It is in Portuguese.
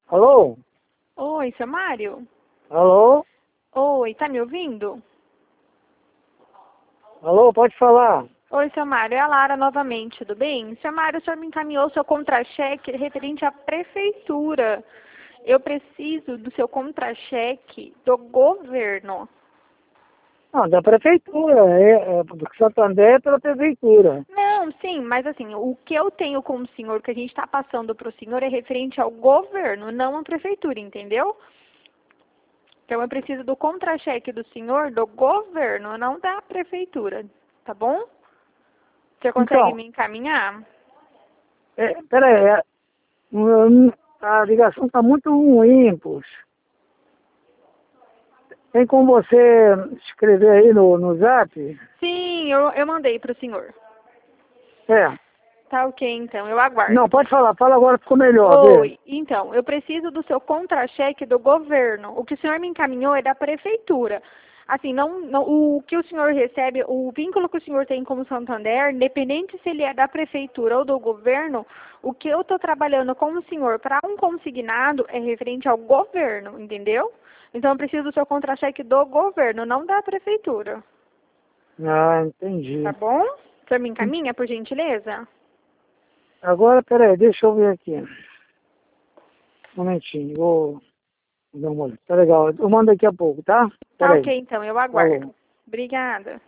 Alô? Oi, seu Mário? Alô? Oi, tá me ouvindo? Alô, pode falar. Oi, seu Mário, é a Lara novamente, tudo bem? Seu Mário, o senhor me encaminhou seu contra-cheque referente à prefeitura. Eu preciso do seu contra-cheque do governo. Não, da prefeitura. Do Santander é pela prefeitura. Não, sim, mas assim, o que eu tenho com o senhor, que a gente está passando para o senhor, é referente ao governo, não à prefeitura, entendeu? Então eu preciso do contra-cheque do senhor do governo, não da prefeitura, tá bom? Você consegue Então, me encaminhar? peraí, a ligação está muito ruim, poxa. Tem como você escrever aí no Zap? Sim, eu mandei para o senhor. É. Tá ok, então, eu aguardo. Não, pode falar. Fala agora, ficou melhor, vê. Oi, então, eu preciso do seu contra-cheque do governo. O que o senhor me encaminhou é da prefeitura. Assim, o que o senhor recebe, o vínculo que o senhor tem com o Santander, independente se ele é da prefeitura ou do governo, o que eu estou trabalhando com o senhor para um consignado é referente ao governo, entendeu? Então, eu preciso do seu contra-cheque do governo, não da prefeitura. Ah, entendi. Tá bom? O senhor me encaminha, por gentileza? Agora, peraí, deixa eu ver aqui. Um momentinho, vou dar uma olhada. Tá legal. Eu mando daqui a pouco, tá? Tá Peraí. ok, então, eu aguardo. Falou. Obrigada.